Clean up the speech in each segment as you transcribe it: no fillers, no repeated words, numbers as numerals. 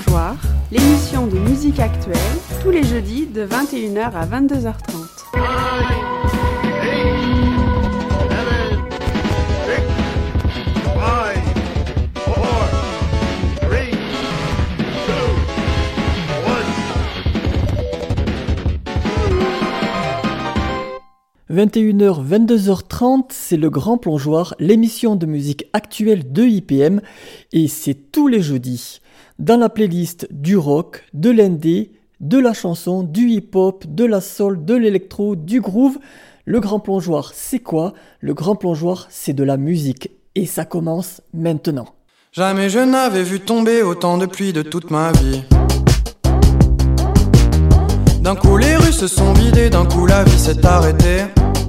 Plongeoir, l'émission de musique actuelle, tous les jeudis de 21h à 22h30. « 21h, 22h30, c'est le Grand Plongeoir, l'émission de musique actuelle de IPM, et c'est tous les jeudis. Dans la playlist du rock, de l'indé, de la chanson, du hip-hop, de la soul, de l'électro, du groove. Le Grand Plongeoir, c'est quoi ? Le Grand Plongeoir, c'est de la musique, et ça commence maintenant. Jamais je n'avais vu tomber autant de pluie de toute ma vie. D'un coup les rues se sont vidées, d'un coup la vie s'est arrêtée.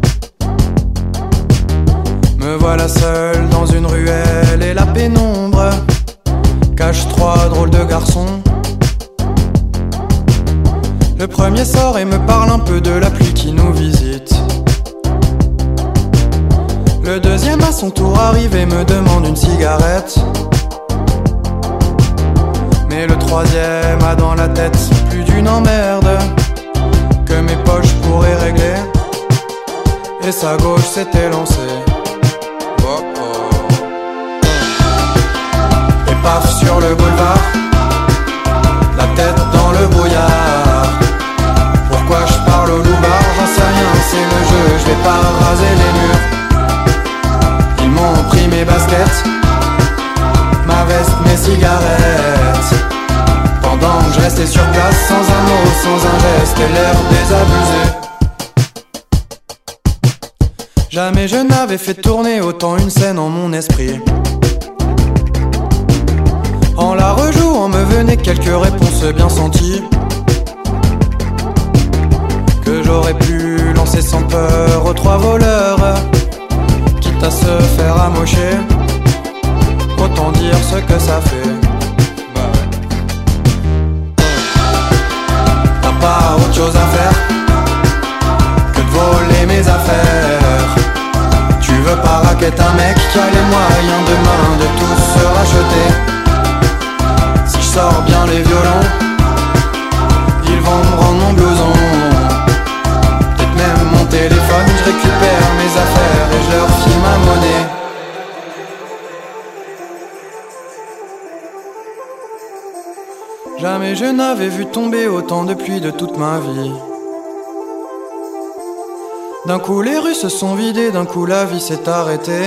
Me voilà seul dans une ruelle et la pénombre cache trois drôles de garçons. Le premier sort et me parle un peu de la pluie qui nous visite. Le deuxième à son tour arrive et me demande une cigarette. Mais le troisième a dans la tête plus d'une emmerde que mes poches pourraient régler. Et sa gauche s'était lancée. Oh oh. Et paf sur le boulevard, la tête dans le brouillard. Pourquoi je parle au loupard, j'en sais rien, c'est le jeu, je vais pas raser les murs. Ils m'ont pris mes baskets, ma veste, mes cigarettes. Pendant que je restais sur place, sans un mot, sans un geste, et l'air désabusé. Jamais je n'avais fait tourner autant une scène en mon esprit. En la rejouant me venaient quelques réponses bien senties, que j'aurais pu lancer sans peur aux trois voleurs, quitte à se faire amocher. Autant dire ce que ça fait. T'as pas autre chose à faire que de voler mes affaires. Tu veux pas raqueter un mec qui a les moyens demain de tout se racheter. Si je sors bien les violons, ils vont me rendre mon blouson. Peut-être même mon téléphone, je récupère mes affaires et je leur file ma monnaie. Jamais je n'avais vu tomber autant de pluie de toute ma vie. D'un coup les rues se sont vidées, d'un coup la vie s'est arrêtée.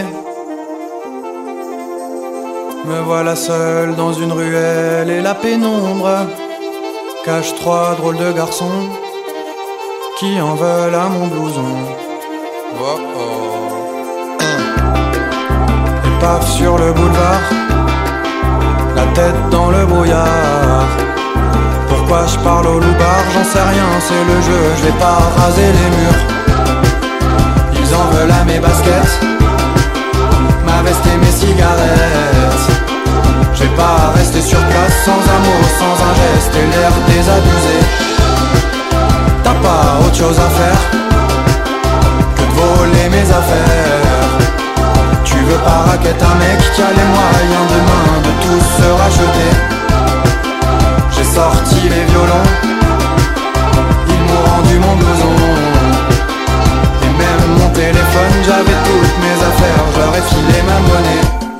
Me voilà seul dans une ruelle et la pénombre cache trois drôles de garçons qui en veulent à mon blouson. Oh oh. Et paf sur le boulevard, la tête dans le brouillard. Pourquoi je parle au loupard, j'en sais rien, c'est le jeu, je vais pas raser les murs. Ils en veulent à mes baskets, ma veste et mes cigarettes. Je vais pas rester sur place sans un mot, sans un geste et l'air désabusé. T'as pas autre chose à faire que de voler mes affaires. Tu veux pas raqueter un mec qui a les moyens demain de tout se racheter. J'ai sorti les violons, ils m'ont rendu mon blouson. Et même mon téléphone, j'avais toutes mes affaires, je leur ai filé ma monnaie.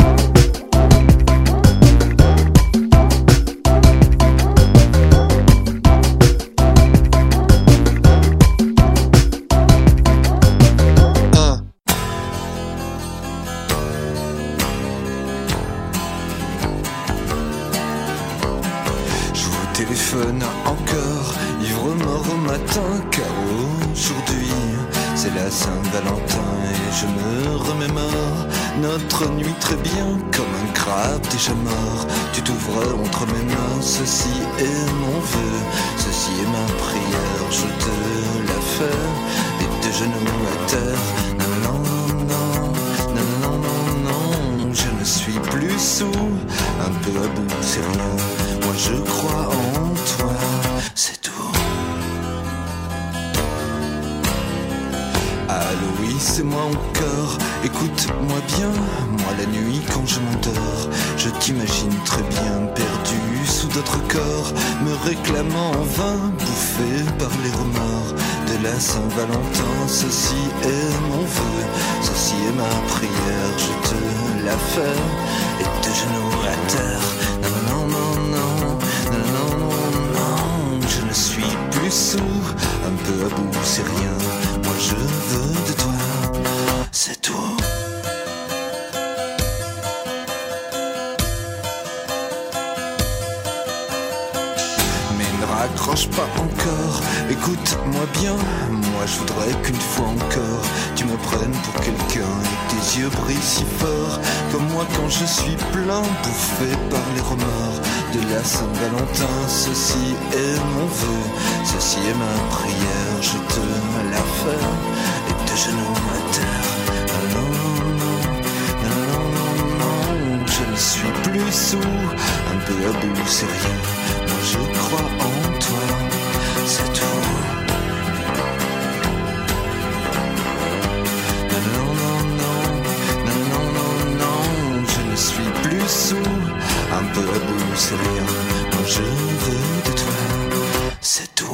Téléphone encore, ivre mort au matin, car aujourd'hui c'est la Saint-Valentin et je me remémore notre nuit très bien comme un crabe déjà mort. Tu t'ouvres entre mes mains, ceci est mon vœu, ceci est ma prière, je te la fais, les deux genoux à terre. Non, non, non, non, non, non, non, je ne suis plus sous, un peu à bout, c'est rien. Moi je crois en toi, c'est tout. Aloïs moi encore, écoute-moi bien. Moi la nuit quand je m'endors, je t'imagine très bien perdu sous d'autres corps, me réclamant en vain, bouffé par les remords de la Saint-Valentin. Ceci est mon vœu, ceci est ma prière, je te la fais et de genoux à terre. Non, non, non, non, non, non, non, non, je ne suis plus sourd, un peu à bout, c'est rien. Moi je veux de toi, c'est tout. Raccroche pas encore, écoute-moi bien. Moi je voudrais qu'une fois encore tu me prennes pour quelqu'un et que tes yeux brillent si fort comme moi quand je suis plein, bouffé par les remords de la Saint-Valentin. Ceci est mon vœu, ceci est ma prière, je te la fais et de genoux à terre. Non, non, non, non, non, non, je ne suis plus sourd, un peu à bout, c'est rien. Moi je crois en toi, c'est tout. Non, non, non, non, non, non, non, je ne suis plus sourd, un peu à bout, c'est rien. Moi je veux de toi, c'est tout.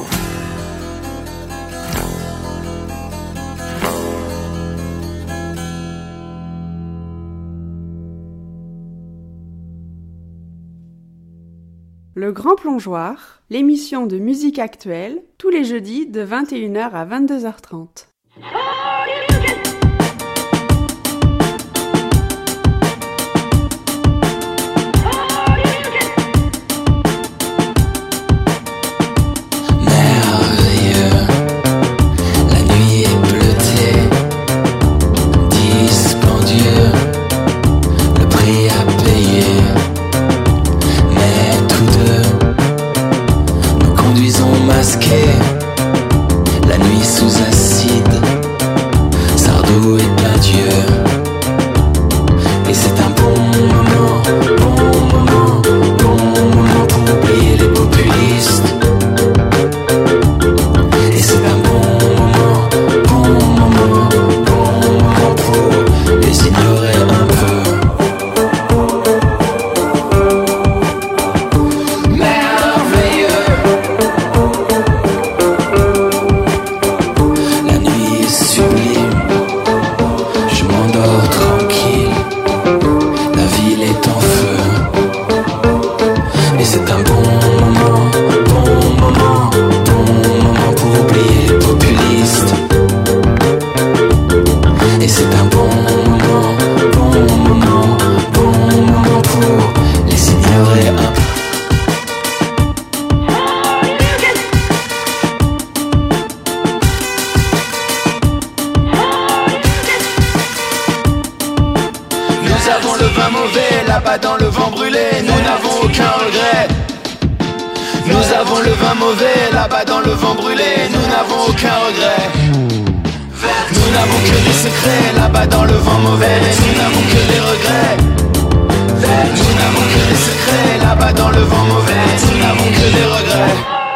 Le Grand Plongeoir, l'émission de musique actuelle, tous les jeudis de 21h à 22h30. La nuit sous acide, Sardou est adieu. Et c'est un bon moment, bon moment, bon moment pour oublier les populistes. Et c'est un bon moment, bon moment, bon moment pour les ignorer un peu. Là-bas dans le vent brûlé, nous n'avons aucun regret. Nous avons le vin mauvais, là-bas dans le vent brûlé, nous n'avons aucun regret. Nous n'avons que des secrets, là-bas dans le vent mauvais, nous n'avons que des regrets. Nous n'avons que des secrets, là-bas dans le vent mauvais, nous n'avons que des regrets.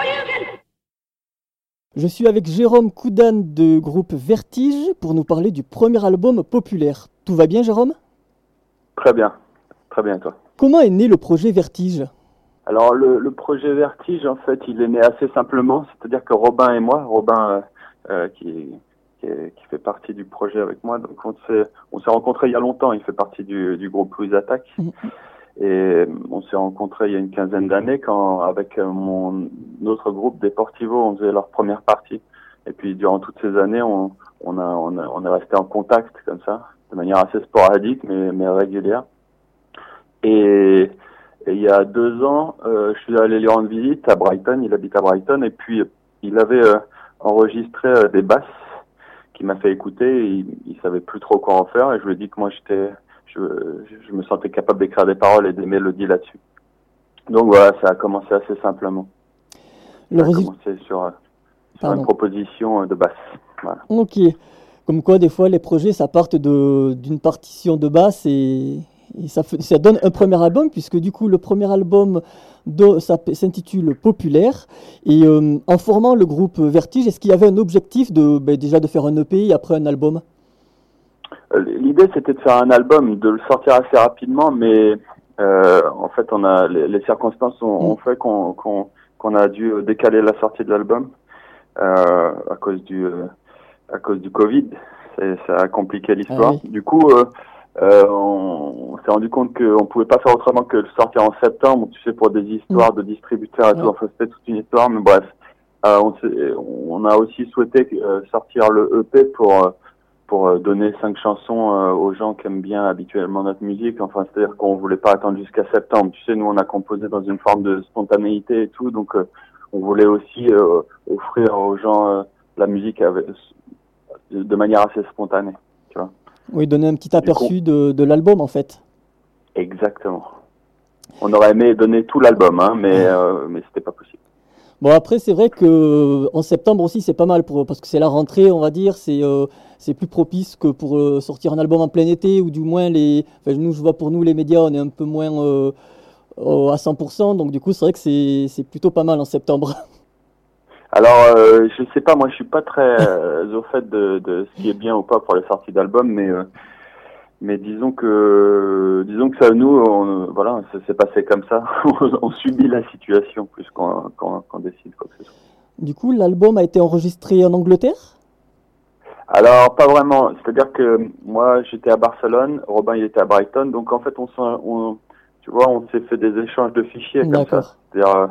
Je suis avec Jérôme Coudane de groupe Vertige pour nous parler du premier album Populaire. Tout va bien, Jérôme ? Très bien. Très bien, toi. Comment est né le projet Vertige ? Alors, le projet Vertige, en fait, il est né assez simplement. C'est-à-dire que Robin et moi, Robin qui fait partie du projet avec moi, donc on s'est rencontrés il y a longtemps. Il fait partie du groupe Louise Attaque. Et on s'est rencontrés il y a une quinzaine d'années quand, avec mon autre groupe Deportivo, on faisait leur première partie. Et puis, durant toutes ces années, on est resté en contact comme ça, de manière assez sporadique, mais régulière. Et il y a 2 ans, je suis allé lui rendre visite à Brighton, il habite à Brighton, et puis il avait enregistré des basses qu'il m'a fait écouter, et il savait plus trop quoi en faire, et je lui ai dit que moi je me sentais capable d'écrire des paroles et des mélodies là-dessus. Donc voilà, ça a commencé assez simplement. Ça a commencé sur une proposition de basse. Voilà. Ok. Comme quoi, des fois, les projets, ça part d'une partition de basse et ça donne un premier album, puisque du coup, le premier album ça s'intitule Populaire. Et en formant le groupe Vertige, est-ce qu'il y avait un objectif déjà de faire un EP et après un album ? l'idée c'était de faire un album, de le sortir assez rapidement, mais en fait on a les circonstances ont fait qu'on a dû décaler la sortie de l'album à cause du Covid. Ça a compliqué l'histoire. Ah oui. Du coup, on s'est rendu compte qu'on pouvait pas faire autrement que le sortir en septembre, tu sais, pour des histoires de distributeurs et tout. Enfin, c'était toute une histoire, mais bref. On a aussi souhaité sortir le EP pour donner 5 chansons aux gens qui aiment bien habituellement notre musique. Enfin, c'est-à-dire qu'on voulait pas attendre jusqu'à septembre. Tu sais, nous, on a composé dans une forme de spontanéité et tout, donc on voulait aussi offrir aux gens la musique de manière assez spontanée, tu vois. Oui, donner un petit aperçu de l'album en fait. Exactement. On aurait aimé donner tout l'album, hein, mais c'était pas possible. Bon, après, c'est vrai que en septembre aussi, c'est pas mal parce que c'est la rentrée, on va dire. C'est plus propice que pour sortir un album en plein été, ou du moins nous, je vois pour nous les médias, on est un peu moins à 100%. Donc du coup, c'est vrai que c'est plutôt pas mal en septembre. Alors, je sais pas, moi, je suis pas très au fait de ce qui est bien ou pas pour les sorties d'albums, mais disons que ça, nous, voilà, ça s'est passé comme ça. On subit la situation plus qu'on décide quoi que ce soit. Du coup, l'album a été enregistré en Angleterre? Alors, pas vraiment. C'est-à-dire que moi, j'étais à Barcelone, Robin, il était à Brighton, donc en fait, tu vois, on s'est fait des échanges de fichiers comme ça. C'est-à-dire,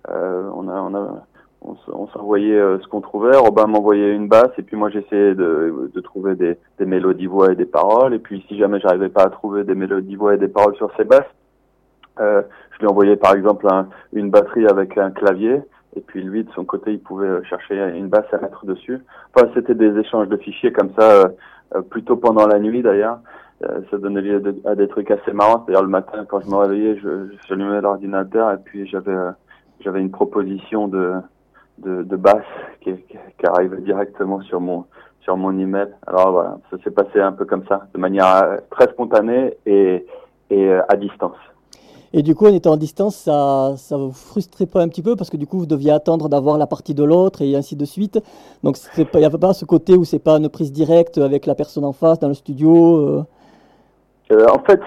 on s'envoyait ce qu'on trouvait. Robin m'envoyait une basse et puis moi j'essayais de trouver des mélodies voix et des paroles. Et puis si jamais j'arrivais pas à trouver des mélodies voix et des paroles sur ces basses, je lui envoyais par exemple une batterie avec un clavier. Et puis lui de son côté il pouvait chercher une basse à mettre dessus. Enfin c'était des échanges de fichiers comme ça, plutôt pendant la nuit d'ailleurs. Ça donnait lieu à des trucs assez marrants. C'est-à-dire le matin quand je me réveillais, j'allumais l'ordinateur et puis j'avais une proposition de basse qui arrivait directement sur mon email. Alors voilà, ça s'est passé un peu comme ça, de manière très spontanée et à distance. Et du coup, en étant à distance, ça vous frustrait pas un petit peu parce que du coup, vous deviez attendre d'avoir la partie de l'autre et ainsi de suite. Donc, il n'y avait pas ce côté où c'est pas une prise directe avec la personne en face dans le studio. En fait,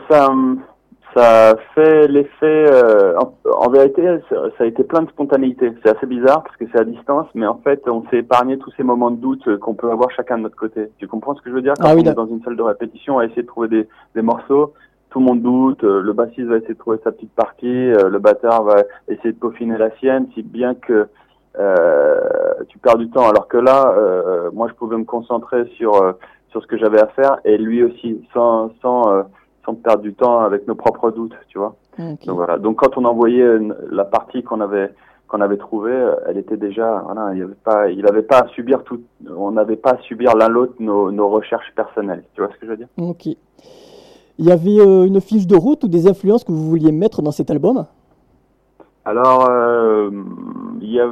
ça fait l'effet. En vérité, ça a été plein de spontanéité. C'est assez bizarre parce que c'est à distance, mais en fait, on s'est épargné tous ces moments de doute qu'on peut avoir chacun de notre côté. Tu comprends ce que je veux dire? Quand on est dans une salle de répétition, on va essayer de trouver des morceaux. Tout le monde doute. Le bassiste va essayer de trouver sa petite partie. Le batteur va essayer de peaufiner la sienne, si bien que tu perds du temps. Alors que là, moi, je pouvais me concentrer sur ce que j'avais à faire et lui aussi, sans perdre du temps avec nos propres doutes, tu vois. Okay. Donc voilà. Donc quand on envoyait la partie qu'on avait trouvée, elle était déjà, voilà, il avait pas à subir tout, on n'avait pas à subir l'un l'autre nos recherches personnelles. Tu vois ce que je veux dire? Ok. Il y avait une fiche de route ou des influences que vous vouliez mettre dans cet album? Alors, il y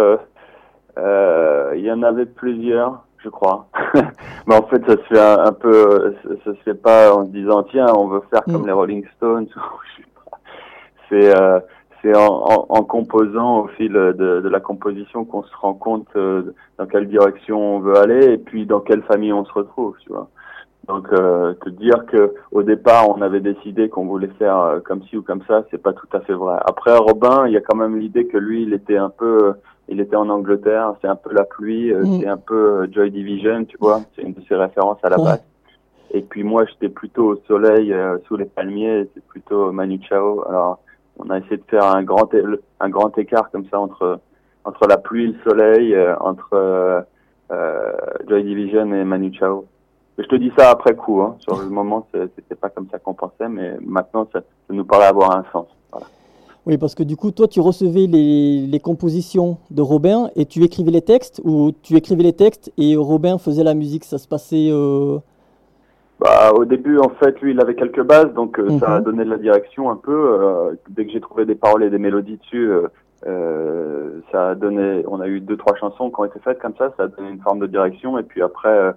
en avait plusieurs, je crois. Mais en fait, ça se fait un peu, ça se fait pas en se disant tiens, on veut faire comme les Rolling Stones. C'est en composant au fil de la composition qu'on se rend compte dans quelle direction on veut aller et puis dans quelle famille on se retrouve, tu vois. Donc te dire que au départ on avait décidé qu'on voulait faire comme ci ou comme ça, c'est pas tout à fait vrai. Après Robin, il y a quand même l'idée que lui il était en Angleterre, c'est un peu la pluie, c'est un peu Joy Division, tu vois, c'est une de ses références à la base. Et puis moi j'étais plutôt au soleil sous les palmiers, c'est plutôt Manu Chao. Alors on a essayé de faire un grand écart comme ça entre la pluie et le soleil, entre Joy Division et Manu Chao. Je te dis ça après coup, hein. Sur le moment, c'était pas comme ça qu'on pensait, mais maintenant, ça nous paraît avoir un sens. Voilà. Oui, parce que du coup, toi, tu recevais les compositions de Robin et tu écrivais les textes, ou tu écrivais les textes et Robin faisait la musique, ça se passait... Au début, en fait, lui, il avait quelques bases, donc ça a donné de la direction un peu. Dès que j'ai trouvé des paroles et des mélodies dessus, ça a donné... On a eu 2-3 chansons qui ont été faites comme ça a donné une forme de direction, et puis après...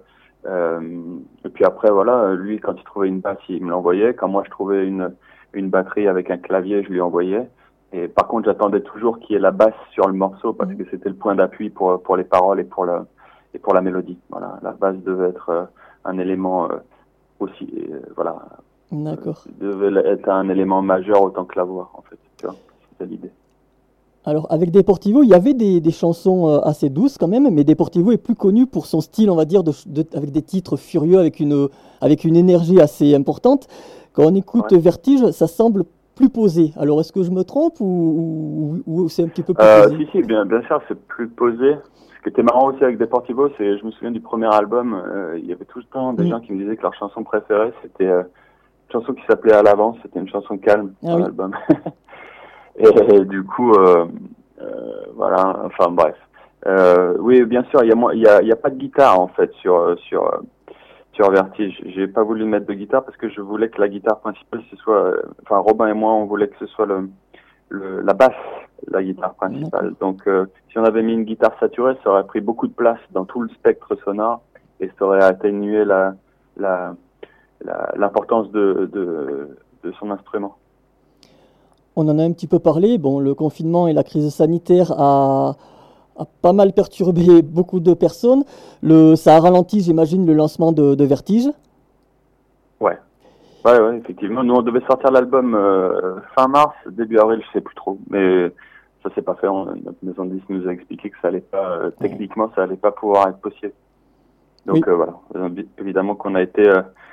voilà, lui quand il trouvait une basse il me l'envoyait, quand moi je trouvais une batterie avec un clavier je lui envoyais, et par contre j'attendais toujours qu'il y ait la basse sur le morceau parce que c'était le point d'appui pour les paroles et pour la mélodie. Voilà, la basse devait être un élément aussi, voilà. D'accord. Devait être un élément majeur autant que la voix, en fait. Tu vois, c'est l'idée. Alors, avec Deportivo, il y avait des chansons assez douces quand même, mais Deportivo est plus connu pour son style, on va dire, avec des titres furieux, avec une énergie assez importante. Quand on écoute Vertige, ça semble plus posé. Alors, est-ce que je me trompe ou c'est un petit peu plus posé? Si, bien sûr, c'est plus posé. Ce qui était marrant aussi avec Deportivo, c'est, je me souviens du premier album, il y avait tout le temps des gens qui me disaient que leur chanson préférée, c'était une chanson qui s'appelait À l'avance, c'était une chanson calme dans l'album. Et du coup, voilà, enfin bref. Oui, bien sûr, il y a pas de guitare en fait sur Vertige. J'ai pas voulu mettre de guitare parce que je voulais que la guitare principale ce soit, enfin Robin et moi, on voulait que ce soit la basse, la guitare principale. Donc, si on avait mis une guitare saturée, ça aurait pris beaucoup de place dans tout le spectre sonore et ça aurait atténué l'importance de son instrument. On en a un petit peu parlé. Bon, le confinement et la crise sanitaire a pas mal perturbé beaucoup de personnes. Ça a ralenti, j'imagine, le lancement de Vertige. Ouais, effectivement. Nous, on devait sortir l'album fin mars, début avril, je sais plus trop. Mais ça s'est pas fait. Notre maison de disques nous a expliqué que ça allait pas, techniquement, ça allait pas pouvoir être possible. Donc voilà. Évidemment qu'on a été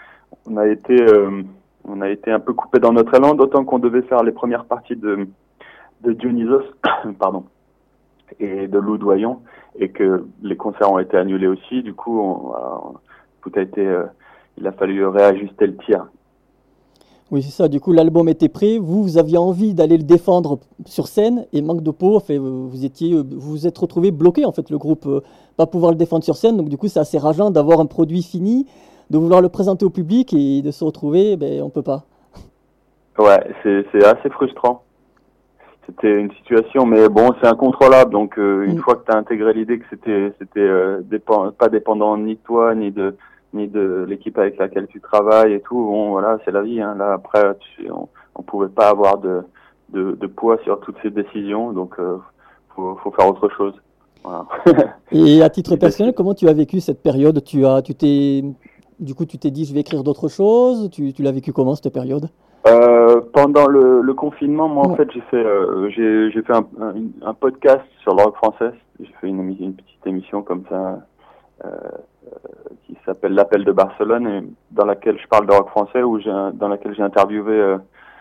un peu coupé dans notre élan, d'autant qu'on devait faire les premières parties de Dionysos, pardon, et de Loudoyon, et que les concerts ont été annulés aussi. Du coup, tout a été, il a fallu réajuster le tir. Oui, c'est ça. Du coup, l'album était prêt. Vous aviez envie d'aller le défendre sur scène, et manque de peau, vous êtes retrouvé bloqué en fait, le groupe, pas pouvoir le défendre sur scène. Donc du coup, c'est assez rageant d'avoir un produit fini, de vouloir le présenter au public et de se retrouver, on peut pas. Ouais, c'est assez frustrant. C'était une situation, mais bon, c'est incontrôlable. Donc, une fois que tu as intégré l'idée que c'était pas dépendant ni de toi, ni de l'équipe avec laquelle tu travailles et tout, bon, voilà, c'est la vie. Hein. Là, après, on pouvait pas avoir de poids sur toutes ces décisions, donc faut faire autre chose. Voilà. Et à titre personnel, comment tu as vécu cette période? Tu t'es dit, je vais écrire d'autres choses. Tu l'as vécu comment cette période? Pendant le confinement, moi en fait j'ai fait un podcast sur le rock français. J'ai fait une petite émission comme ça qui s'appelle L'Appel de Barcelone, et dans laquelle je parle de rock français, dans laquelle j'ai interviewé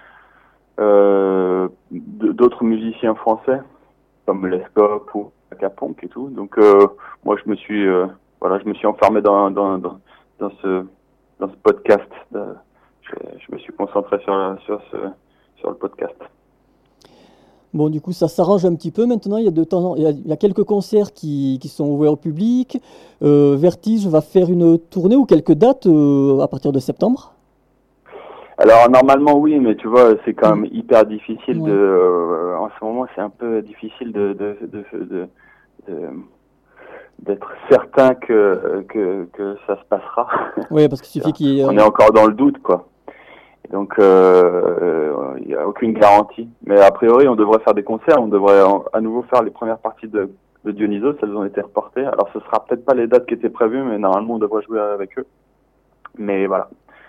d'autres musiciens français comme Lescope ou Caponk et tout. Donc moi je me suis enfermé dans ce podcast. Je me suis concentré sur le podcast. Bon, du coup, ça s'arrange un petit peu maintenant. Il y a quelques concerts qui sont ouverts au public. Vertige va faire une tournée ou quelques dates à partir de septembre. Alors, normalement, oui, mais tu vois, c'est quand même hyper difficile en ce moment, c'est un peu difficile d'être certain que ça se passera. Oui, parce qu'il suffit on est encore dans le doute, quoi. Donc, il n'y a aucune garantie. Mais a priori, on devrait faire des concerts. On devrait à nouveau faire les premières parties de Dionysos. Elles ont été reportées. Alors, ce sera peut-être pas les dates qui étaient prévues, mais normalement, on devrait jouer avec eux. Mais voilà,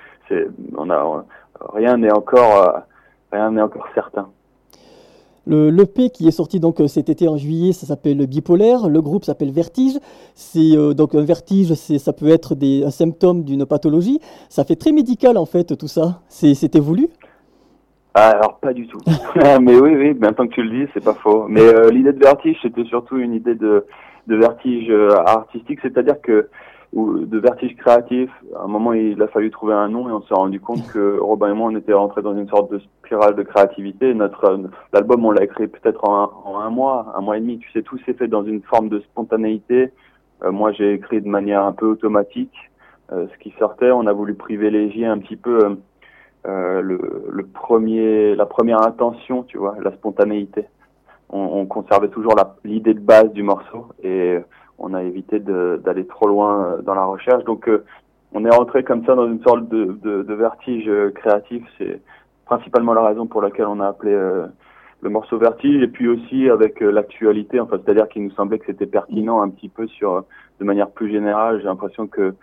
rien n'est encore certain. L'EP qui est sorti donc cet été en juillet, ça s'appelle Bipolaire. Le groupe s'appelle Vertige. C'est donc un vertige, ça peut être un symptôme d'une pathologie. Ça fait très médical en fait tout ça. C'était voulu? Alors pas du tout. Mais oui, maintenant que tu le dis, c'est pas faux. Mais l'idée de Vertige, c'était surtout une idée de vertige artistique, c'est-à-dire que ou de vertige créatif. À un moment, il a fallu trouver un nom et on s'est rendu compte que Robin et moi, on était rentrés dans une sorte de spirale de créativité. L'album, on l'a écrit peut-être en un mois et demi. Tu sais, tout s'est fait dans une forme de spontanéité. Moi, j'ai écrit de manière un peu automatique ce qui sortait. On a voulu privilégier un petit peu la première intention, tu vois, la spontanéité. On conservait toujours l'idée de base du morceau et on a évité d'aller trop loin dans la recherche. Donc, on est rentré comme ça dans une sorte de vertige créatif. C'est principalement la raison pour laquelle on a appelé le morceau Vertige. Et puis aussi avec l'actualité, c'est-à-dire qu'il nous semblait que c'était pertinent un petit peu de manière plus générale. J'ai l'impression que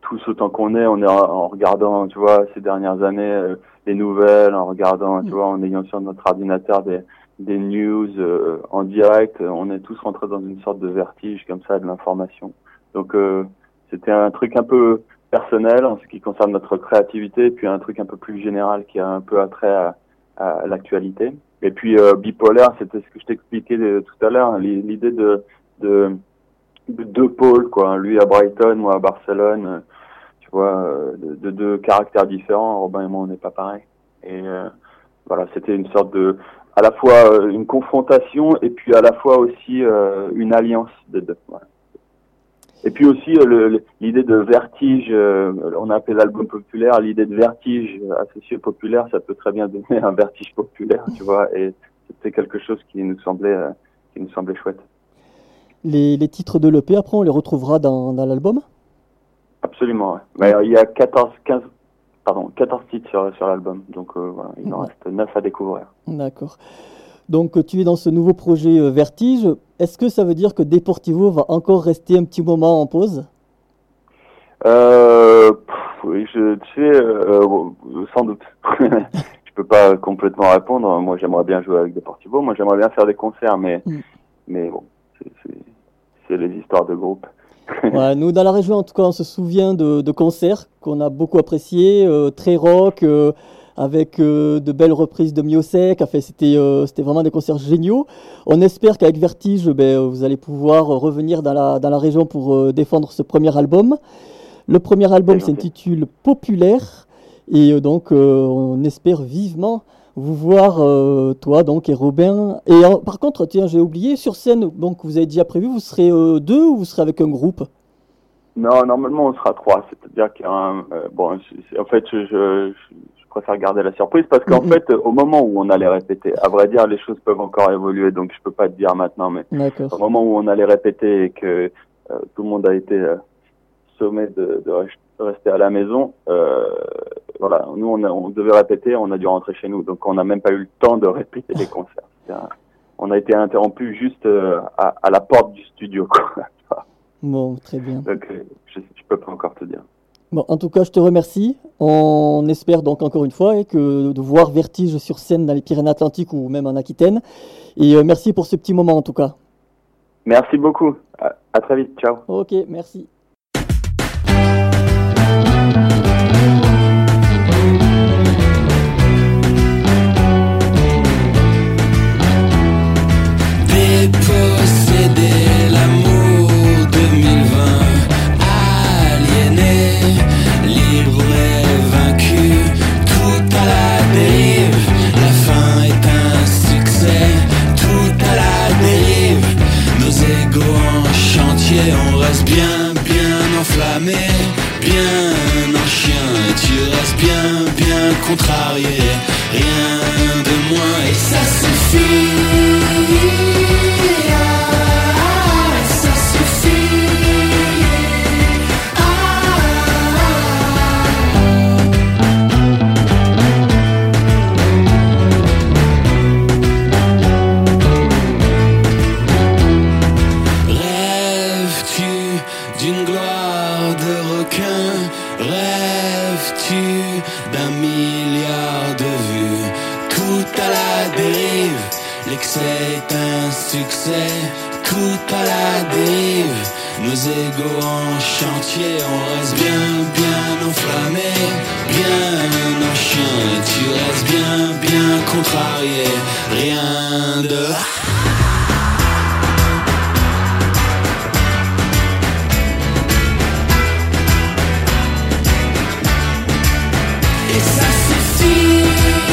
tous autant qu'on est, on est en regardant, tu vois, ces dernières années, les nouvelles, en regardant, tu vois, en ayant sur notre ordinateur des news en direct, on est tous rentrés dans une sorte de vertige comme ça de l'information. Donc c'était un truc un peu personnel en ce qui concerne notre créativité, puis un truc un peu plus général qui a un peu attrait à l'actualité. Et puis bipolaire, c'était ce que je t'expliquais tout à l'heure, l'idée de deux pôles, quoi. Lui à Brighton, moi à Barcelone, tu vois, de deux caractères différents. Robin et moi, on n'est pas pareil. Et voilà, c'était une sorte de, à la fois une confrontation et puis à la fois aussi une alliance des deux. Voilà. Et puis aussi l'idée de vertige, on a appelé l'album populaire, l'idée de vertige associé au populaire, ça peut très bien donner un vertige populaire, tu vois. Et c'était quelque chose qui nous semblait chouette. Les titres de l'EP, après, on les retrouvera dans l'album ? Absolument, ouais. Mais il y a 14 titres sur l'album, donc voilà, il en reste 9 à découvrir. D'accord. Donc tu es dans ce nouveau projet Vertige. Est-ce que ça veut dire que Deportivo va encore rester un petit moment en pause ? Oui, sans doute. Je peux pas complètement répondre. Moi, j'aimerais bien jouer avec Deportivo. Moi, j'aimerais bien faire des concerts, mais bon, c'est les histoires de groupe. Ouais, nous, dans la région, en tout cas, on se souvient de concerts qu'on a beaucoup appréciés, très rock, avec de belles reprises de Miosek. Enfin, c'était vraiment des concerts géniaux. On espère qu'avec Vertige, vous allez pouvoir revenir dans la région pour défendre ce premier album. Le premier album s'intitule Populaire, et donc on espère vivement vous voir, toi donc et Robin. Et par contre, tiens, j'ai oublié, sur scène, donc vous avez déjà prévu, vous serez deux ou vous serez avec un groupe ? Non, normalement on sera 3, c'est-à-dire qu'il y a un... en fait, je préfère garder la surprise parce qu'en fait, au moment où on allait répéter, à vrai dire, les choses peuvent encore évoluer, donc je peux pas te dire maintenant, mais au moment où on allait répéter et que tout le monde a été sommé de rester à la maison, voilà, nous on devait répéter, on a dû rentrer chez nous, donc on n'a même pas eu le temps de répéter les concerts. On a été interrompu juste à la porte du studio, quoi. Bon, très bien. Donc je peux pas encore te dire. Bon, en tout cas, je te remercie. On espère donc encore une fois de voir Vertige sur scène dans les Pyrénées-Atlantiques ou même en Aquitaine. Et merci pour ce petit moment en tout cas. Merci beaucoup. À très vite. Ciao. Ok, merci. Déposséder l'amour 2020, aliéné, libre et vaincu, tout à la dérive. La fin est un succès, tout à la dérive. Nos égos en chantier, on reste bien enflammé, bien en chien. Et tu restes bien contrarié, rien de moins et ça suffit. C'est un succès, tout à la dérive. Nos égos en chantier, on reste bien enflammé, bien en chien. Et tu restes bien contrarié, rien de... Et ça suffit.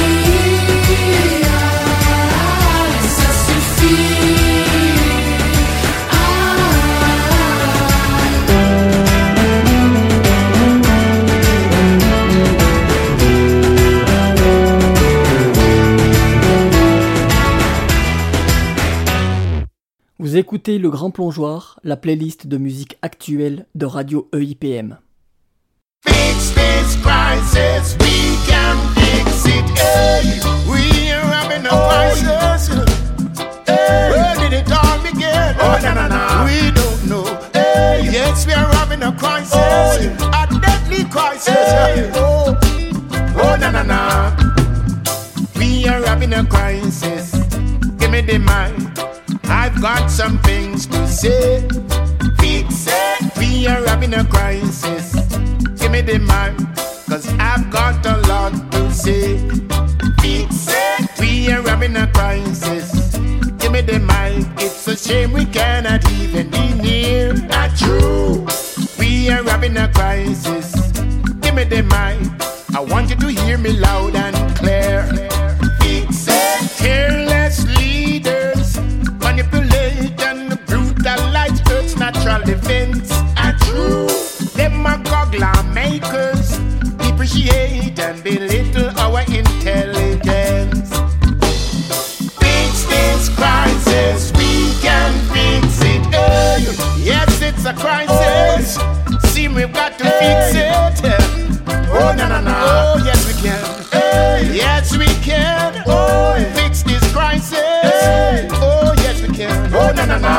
Vous écoutez Le Grand Plongeoir, la playlist de musique actuelle de Radio EIPM. Fix this crisis, we can fix it. Hey, we are having a crisis. Hey, where did it all begin? Oh, no. We don't know. Hey, yes, we are having a crisis. crisis. Hey. Oh, oh, na na na. We are having a crisis. Give me the mic. I've got some things to say. Fix it. We are having a crisis. Give me the mic, 'cause I've got a lot to say. Fix it. We are having a crisis. Give me the mic. It's a shame we cannot even be near. Not true. We are having a crisis. Give me the mic. I want you to hear me loud and clear. Fix it. Careless leaders manipulate and brutalize Earth's natural defense. Are true. Demagogue lawmakers depreciate and belittle our intelligence. Fix this crisis. We can fix it. Hey. Yes, it's a crisis. See, we've got to fix it. Oh, no, no, no. Oh, yes, we can. Hey. Yes, we can. Oh, fix this crisis. Hey. Oh, yes, we can. Oh, no, no, no.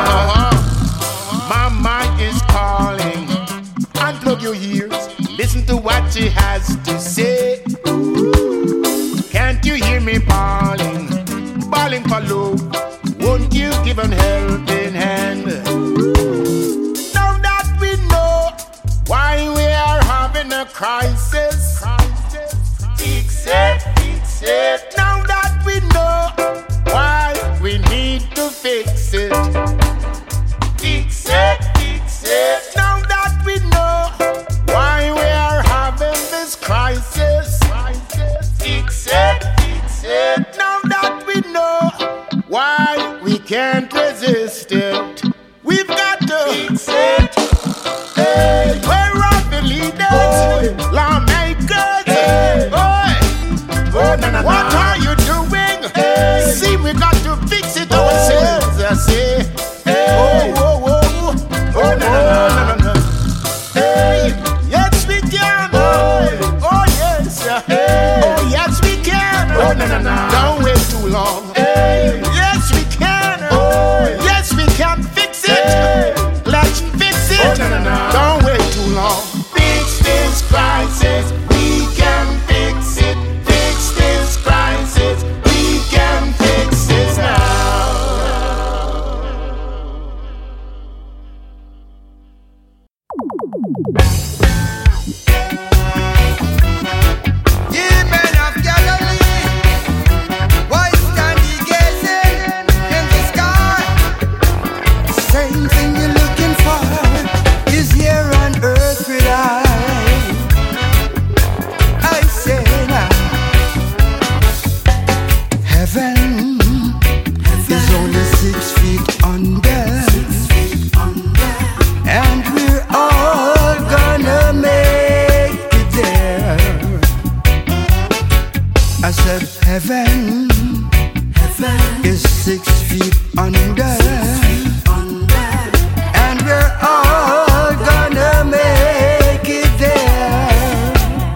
Mama is calling. Unplug your ears. Listen to what she has to say. Can't you hear me bawling? Bawling for love. Won't you give an helping hand? Now that we know why we are having a crisis, fix it, fix it. Now that we know why we need to fix it, fix it, fix it. Now that we know why we are having this crisis, fix it, fix it. Now that we know why we can't resist it, we've got to fix it. Hey, where are the leaders, lawmakers? Hey. Oh, na, na, what are you doing? Hey. See, we got to fix it ourselves. I say, hey. Oh, oh, oh, oh, na, na, na, na. Hey, yes we can. Oh, yes. Hey. Oh, yes we can. Oh, na, na, na. Don't wait too long. Hey. Yes we can. Oh, yes we can fix it. Hey. Let's fix it. Oh, na, na, na. Don't wait too long. Fix this crisis. We can fix it. Fix this crisis. We can fix it now. Ye men of Galilee, why stand ye gazing in the sky? Same thing you're looking for is here on earth with I say now, heaven is only 6 feet under, and we're all gonna make it there. I said heaven is 6 feet under, and we're all gonna make it there.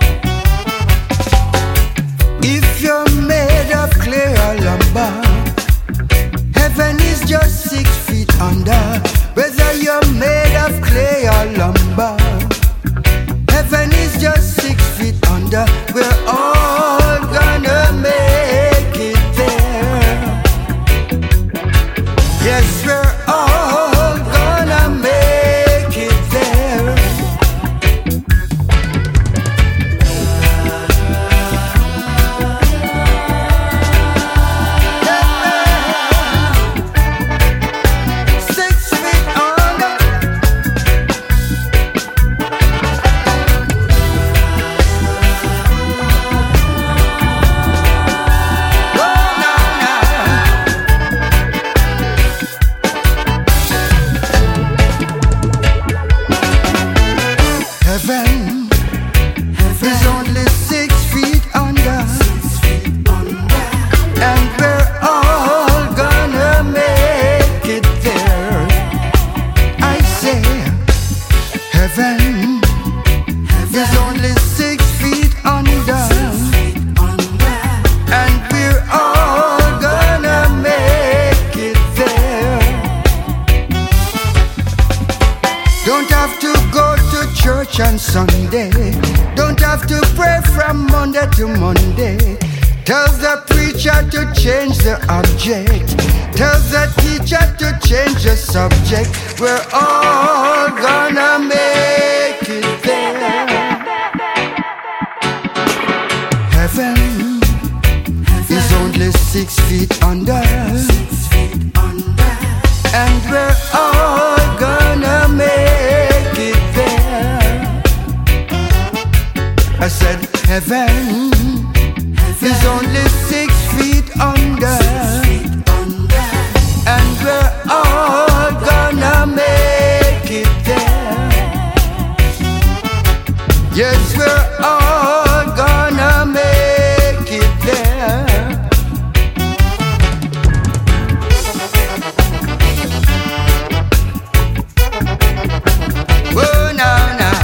If you're made of clay or lumber, heaven is just 6 feet under. Whether you're made of clay or lumber, heaven is just 6 feet under. We're all gonna make it there. Yes, we're all gonna make it there. pray from Monday to Monday. Tells the preacher to change the object. Tells the teacher to change the subject. We're all gonna make it there. Heaven is only 6 feet under. And we're all gonna make it there. I said heaven is only 6 feet under. And we're all gonna make it there. Yes, we're all gonna make it there. Oh, now, now.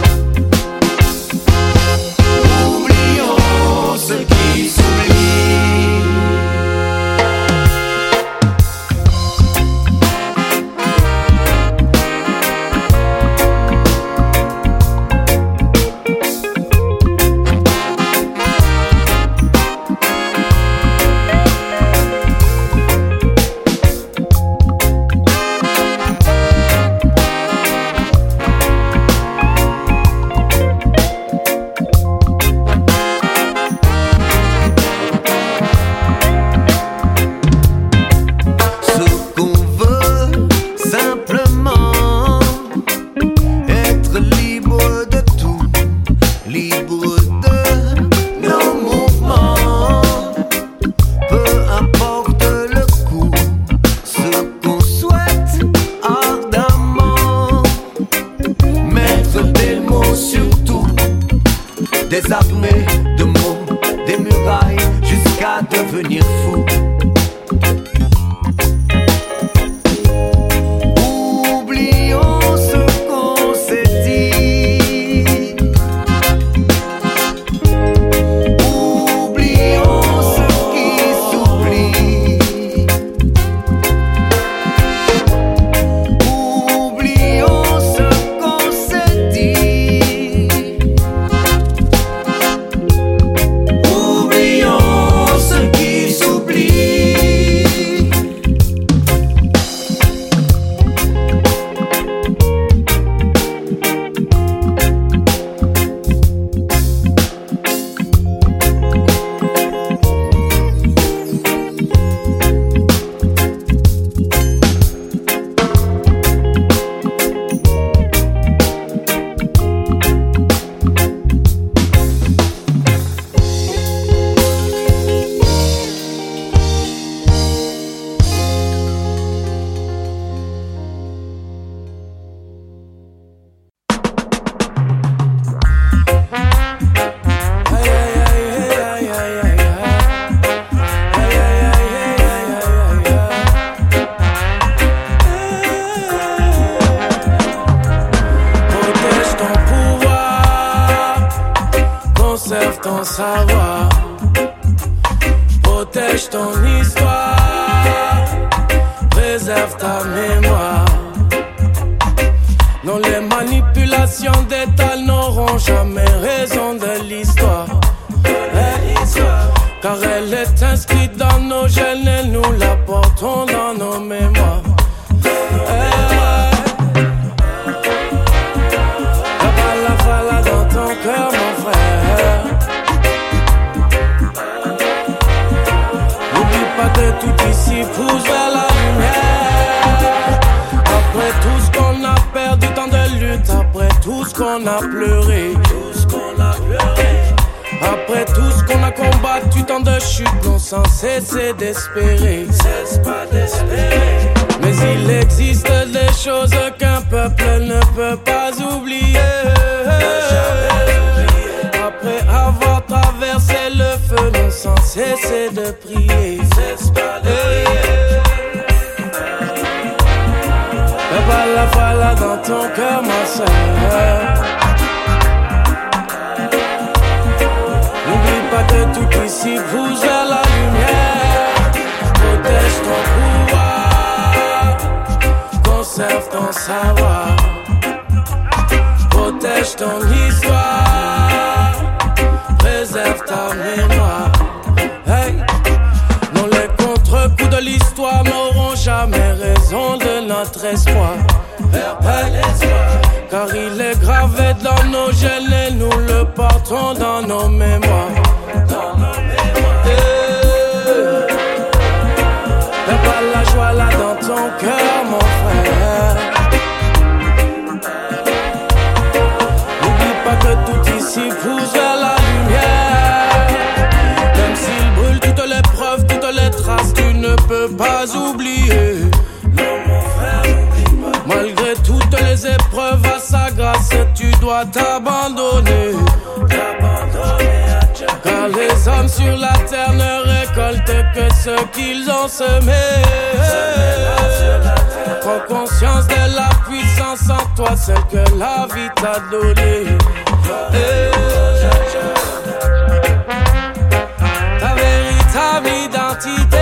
Oublions ce qui s'oublie. des armées de mots, des murailles, jusqu'à devenir fou. Oublions ce qu'on s'est dit. Oublions ce qui s'oublie. Oublions ce qu'on s'est dit. Oublions ce qui s'oublie. Protège ton pouvoir, conserve ton savoir, protège ton histoire, préserve ta mémoire. Non, les manipulations d'État n'auront jamais raison de l'histoire. Car elle est inscrite dans nos gènes et nous la portons dans nos mémoires. La fala dans ton cœur, mon frère. N'oublie pas que tout ici pousse vers la lumière. Après tout ce qu'on a perdu, tant de lutte, après tout ce qu'on a pleuré, après tout ce qu'on a combattu, tant de chutes, non sans cesser d'espérer. Cesse pas d'espérer. Mais il existe des choses qu'un peuple ne peut pas oublier. Après avoir traversé le feu, non sans cesser de prier. Cesse pas de prier. La fala dans ton cœur, ma soeur. N'oublie pas que tout ici pousse vers la lumière. Protège ton pouvoir, conserve ton savoir, protège ton histoire, préserve ta mémoire. Hey. Non, les contre-coups de l'histoire n'auront jamais raison de notre espoir. Hey. Car il est gravé dans nos gènes et nous le portons dans nos mémoires. T'as pas la joie là dans ton cœur, mon frère. N'oublie pas que tout ici pousse vers la lumière. Même s'il brûle toutes les preuves, toutes les traces, tu ne peux pas oublier. Malgré toutes les épreuves, à sa grâce, tu dois t'abandonner. Car les hommes sur la terre ne récoltent que ce qu'ils ont semé. Prends conscience de la puissance en toi, celle que la vie t'a donnée. Ta véritable identité.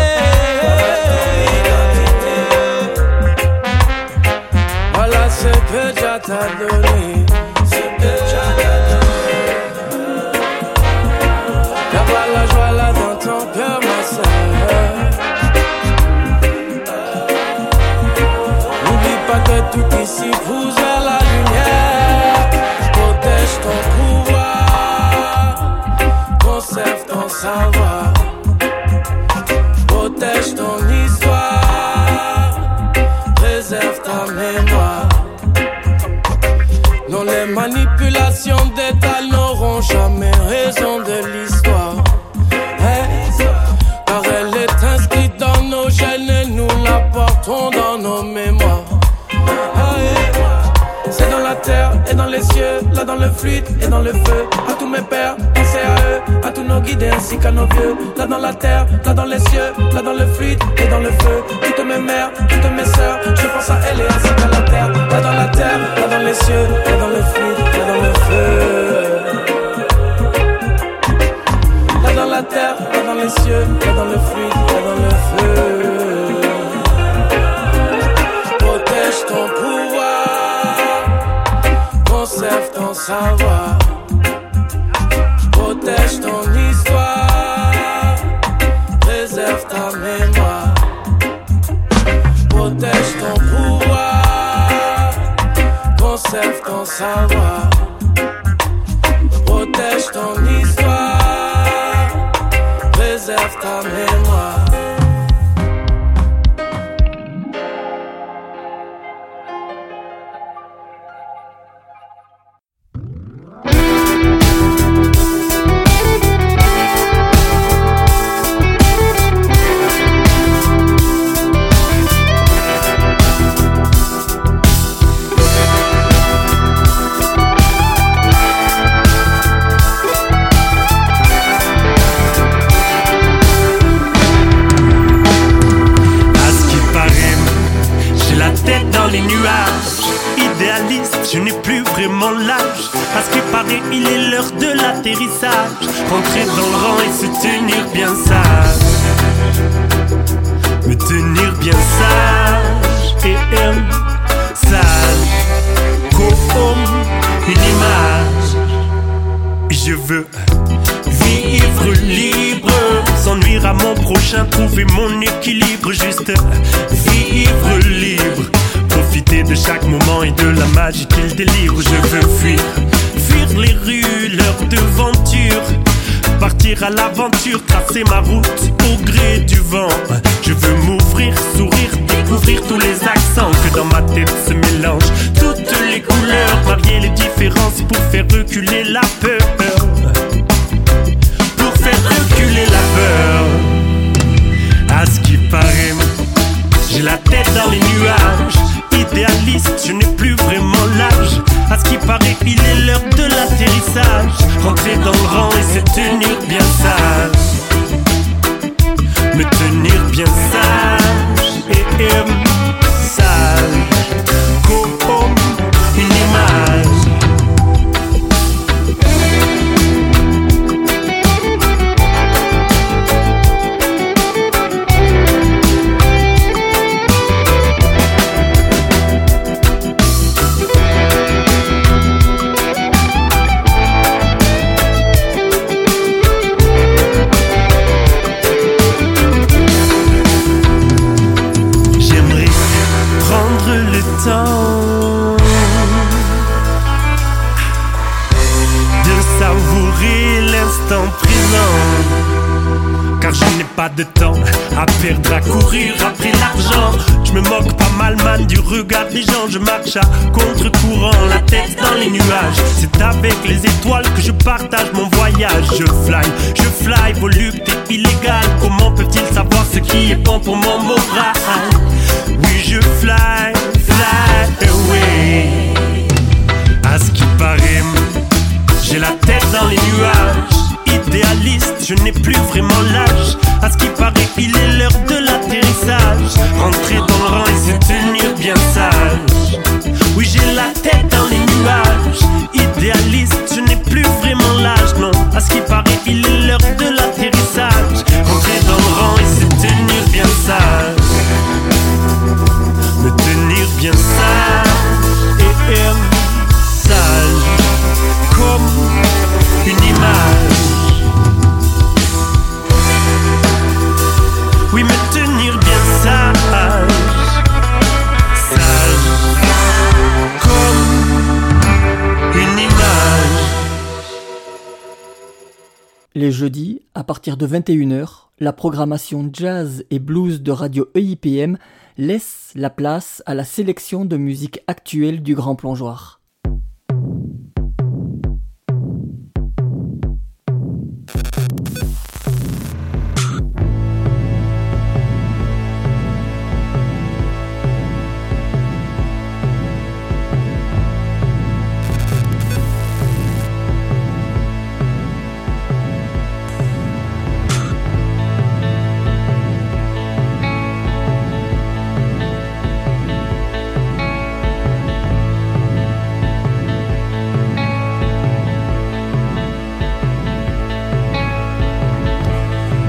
Voilà ce que Dieu t'a donné. Y'a pas la joie là dans ton cœur, ma soeur. N'oublie pas que tout ici pousse vers la lumière. Protège ton pouvoir, conserve ton savoir, protège ton histoire, préserve ta mémoire. Non, les manipulations d'État n'auront jamais raison de l'histoire. Hey. Car elle est inscrite dans nos gènes et nous la portons dans nos mémoires. Hey. C'est dans la terre et dans les cieux, là dans le fluide et dans le feu. À tout tous mes pères, pensez à eux, à tous nos guides ainsi qu'à nos vieux. Là dans la terre, là dans les cieux, là dans le fluide et dans le feu. Toutes mes mères, toutes mes sœurs, je pense à elles et ainsi qu'à la terre. Là dans la terre, là dans les cieux, là dans le fluide, là dans le feu. Là dans la terre, là dans les cieux, là dans le fluide, là dans le feu. Protège ton pouvoir, conserve ton savoir. Protège ton histoire, préserve ta mémoire. Protège ton pouvoir, conserve ton savoir. Protège ton histoire, préserve ta mémoire. Je n'ai plus vraiment l'âge. À ce qui paraît, il est l'heure de l'atterrissage. Rentrer dans le rang et se tenir bien sage. Me tenir bien sage et sage comme une image. Je veux vivre libre, sans nuire à mon prochain, trouver mon équilibre. Juste vivre libre, profiter de chaque moment et de la magie qu'il délivre. Je veux fuir les rues, l'heure de venture. Partir à l'aventure, tracer ma route au gré du vent. Je veux m'ouvrir, sourire, découvrir tous les accents. Que dans ma tête se mélangent toutes les couleurs. Marier les différences pour faire reculer la peur. Pour faire reculer la peur. À ce qui paraît, j'ai la tête dans les nuages. Idéaliste, je n'ai plus vraiment l'âge. À ce qui paraît, il est l'heure de l'atterrissage. Rentrer dans le rang et se tenir bien sage. Me tenir bien sage et sage comme une image. De savourer l'instant présent, car je n'ai pas de temps à perdre à courir après l'argent. Je me moque pas mal man du regard des gens. Je marche à contre-courant, la tête dans les nuages. C'est avec les étoiles que je partage mon voyage. Je fly, volupté illégale. Comment peuvent-ils savoir ce qui est bon pour mon moral? Oui, je fly away. À ce qui paraît, j'ai la tête dans les nuages. Idéaliste, je n'ai plus vraiment l'âge. À ce qui paraît, il est l'heure de l'atterrissage. Rentrer dans le rang et se tenir bien sage. Oui, j'ai la tête dans les nuages. Idéaliste, je n'ai plus vraiment l'âge. Non, à ce qui paraît, il est l'heure de l'atterrissage. Rentrer dans le rang et se tenir bien sage. Me tenir bien sage et sage comme une image. Oui, me tenir bien sage comme une image. Les jeudis, à partir de 21h, la programmation jazz et blues de radio EIPM laisse la place à la sélection de musique actuelle du Grand Plongeoir.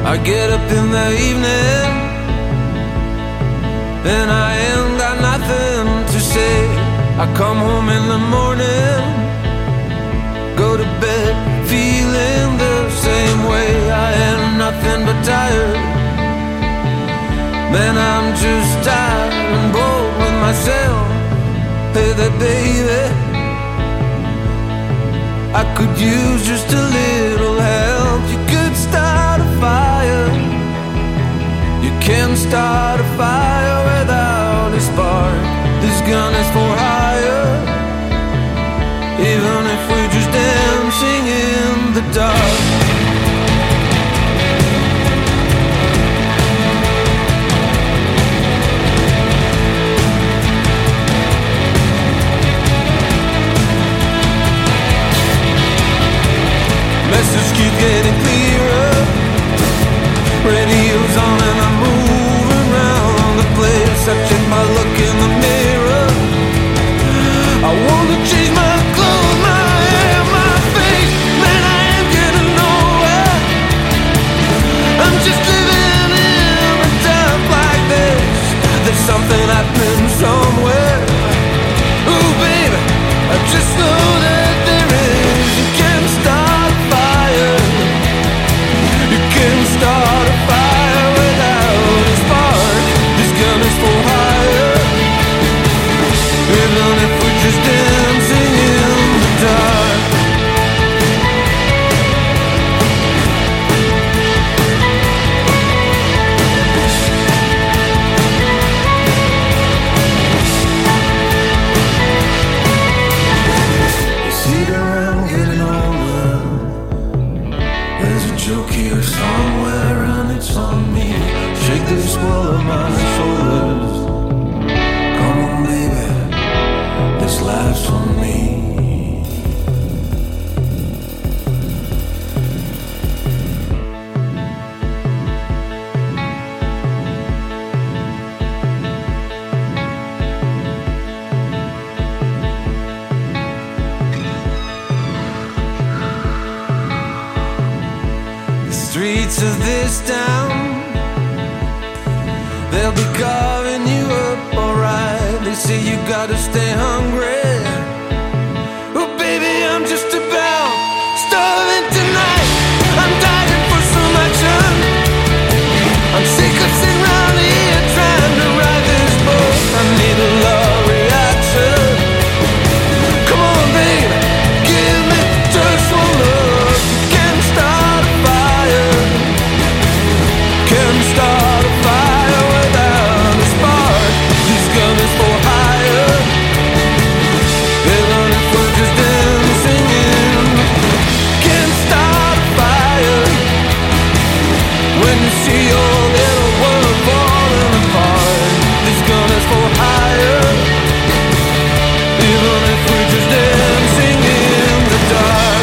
I get up in the evening and I ain't got nothing to say. I come home in the morning, go to bed feeling the same way. I am nothing but tired. Man, I'm just tired and bored with myself. Hey there, baby, I could use just a little help. You could start a fire. You can't start a fire without a spark. This gun is for hire, even if we're just dancing in the dark. Messages keep getting clearer. Radio's on and I'm moving around the place. I check my look in the mirror. I wanna change my clothes, my hair, my face. Man, I ain't getting nowhere. I'm just living in a time like this. There's something happening somewhere. Ooh, baby, I just know that there is. You can't start a fire. You can't start a fire without a spark. This gun is for hire, even if we're just dancing in the dark. You see the round getting older. There's a joke here somewhere and it's on me. Shake this swell of my shoulders. Come on, baby, this life's for me. The streets of this town, they'll be carving you up alright. They say you gotta stay hungry. Oh baby, I'm just about starving tonight. I'm dying for some action. I'm sick of sitting around here trying to ride this boat. I need a love reaction. Come on baby, give me just one look. You can't start a fire. Can't start a fire without a spark. This gun is for hire, even if we're just dancing in. Can't start a fire when you see your little world falling apart. This gun is for hire, even if we're just dancing in the dark.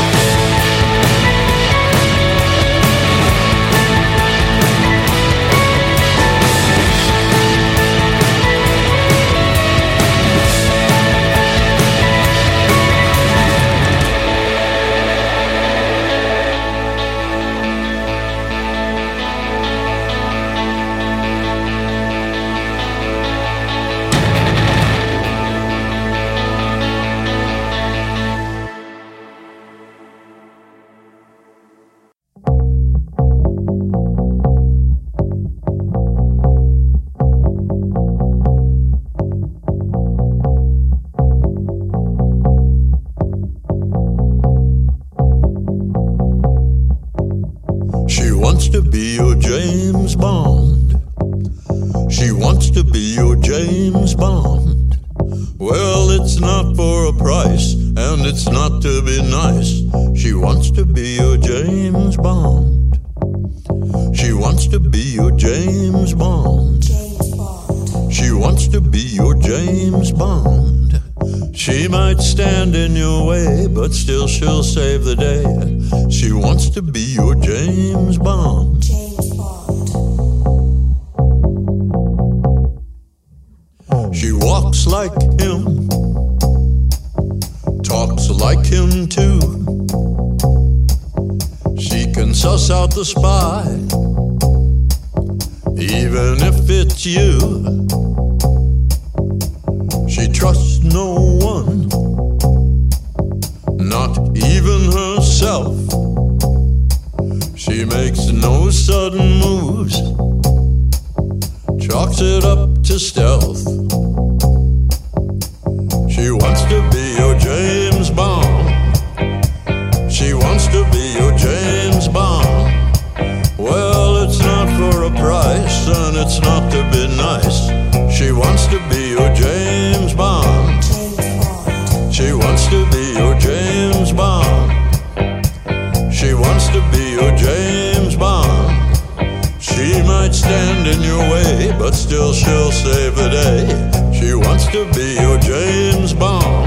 She wants to be your James Bond. She wants to be your James Bond. Well, it's not for a price, and it's not to be nice. She wants to be your James Bond. She wants to be your James Bond. She wants to be your James Bond. She might stand in your way, but still she'll save the day. She wants to be your James Bond. She walks like him, talks like him too. She can suss out the spy even if it's you. She trusts no one, not even herself. She makes no sudden moves, chalks it up to stealth. She wants to be your James Bond. She wants to be your James Bond. Well, it's not for a price, and it's not to be nice. She wants to be your James Bond. She wants to be your James Bond. She wants to be your James Bond. She might stand in your way, but still she'll save the day. She wants to be your James Bond.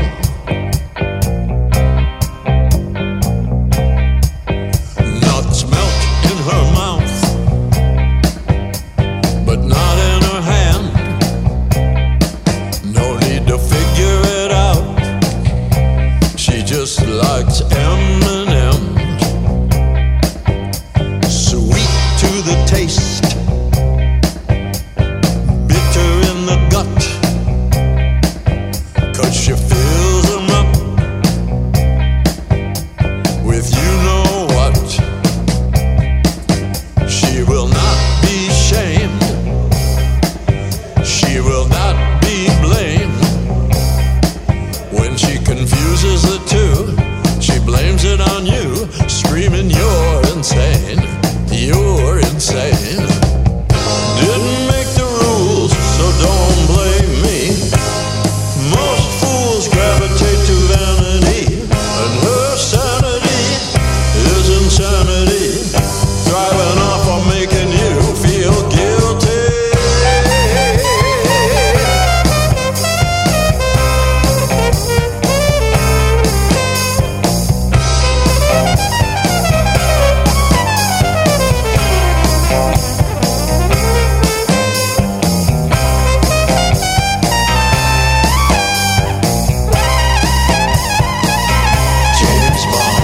Nuts melt in her mouth, but not in her hand. No need to figure it out. She just likes M&M's. Sweet to the taste, bitter in the gut, 'cause she fills them up with you know what. She will not be shamed, she will not be blamed. When she confuses the two, she blames it on you, screaming you're insane, you're insane. Didn't make the rules, so don't blame me. Most fools gravitate to vanity, and her sanity is insanity, thriving off of making you feel guilty. James Bond.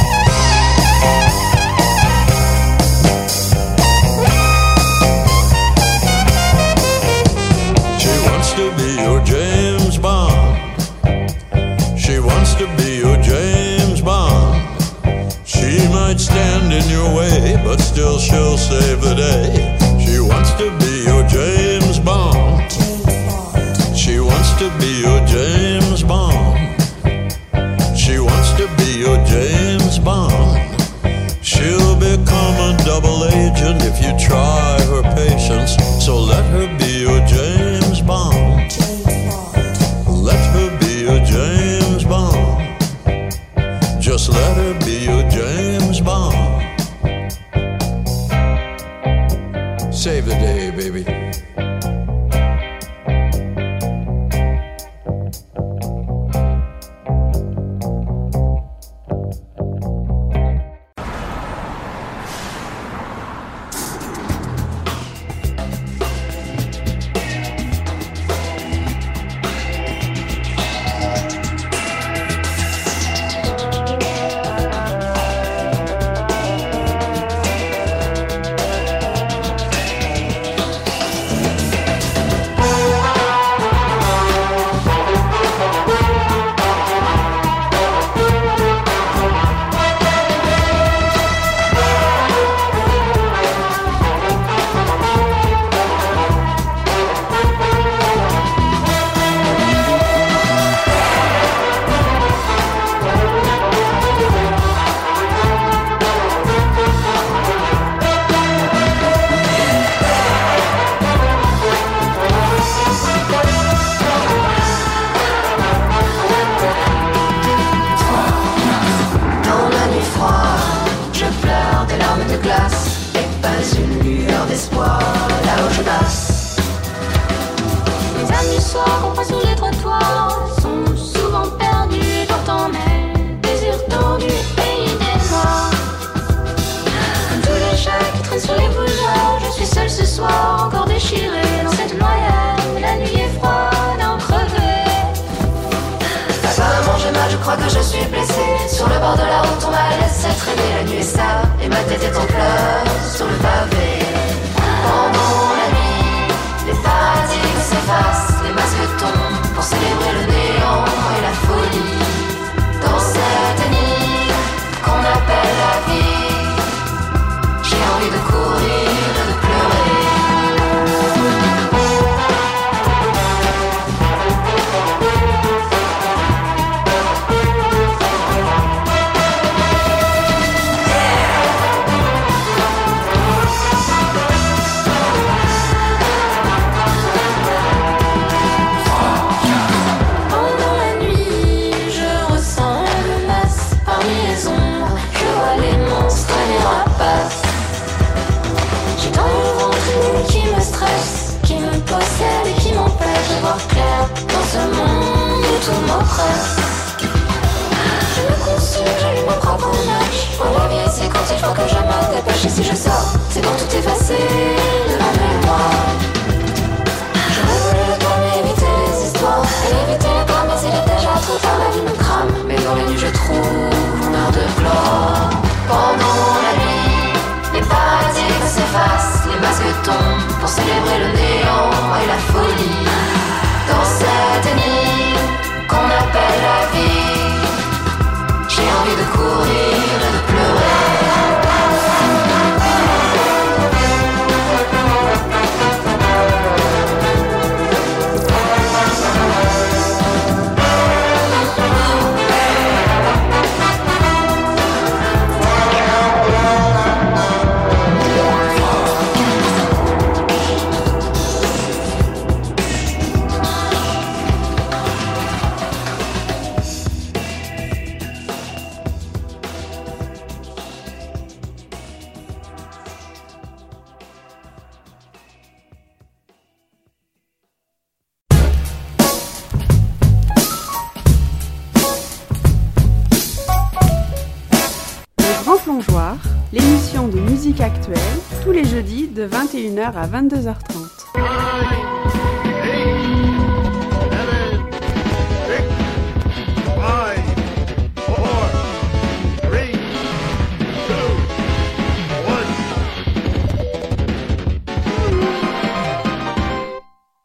She wants to be your James Bond. She wants to be your James Bond. She might stand in your way, but still she'll save the day. She wants to be your James Bond. She wants to be your James Bond. She wants to be your James Bond. She'll become a double agent if you try her patience. So let her be your James Bond. Let her be your James Bond. Just let her be your James Bond. Save the day, baby. crois que je suis blessé. Sur le bord de la route, on m'a laissé traîner. La nuit est stable et ma tête est en pleurs sur le pavé. Pendant la tombe pour célébrer le néant et la folie. Dans cette énigme qu'on appelle la vie, j'ai envie de courir et de pleurer. Et qui m'empêche de voir clair dans ce monde où tout m'oppresse. Je me consume, j'allume mon propre image. Pour la vie, c'est quand il faut que je me dépêche. Et si je sors, c'est pour tout effacer de ma mémoire. J'aurais voulu le temps, mais éviter les histoires et éviter les drames, mais il est déjà trop tard, la vie me crame. Mais dans les nuits, je trouve une heure de gloire. Pendant la nuit, les paradigmes s'effacent, les masques tombent pour célébrer le néant et la folie. Dans cette énigme qu'on appelle la vie, j'ai envie de courir et de pleurer. L'émission de musique actuelle, tous les jeudis de 21h à 22h30.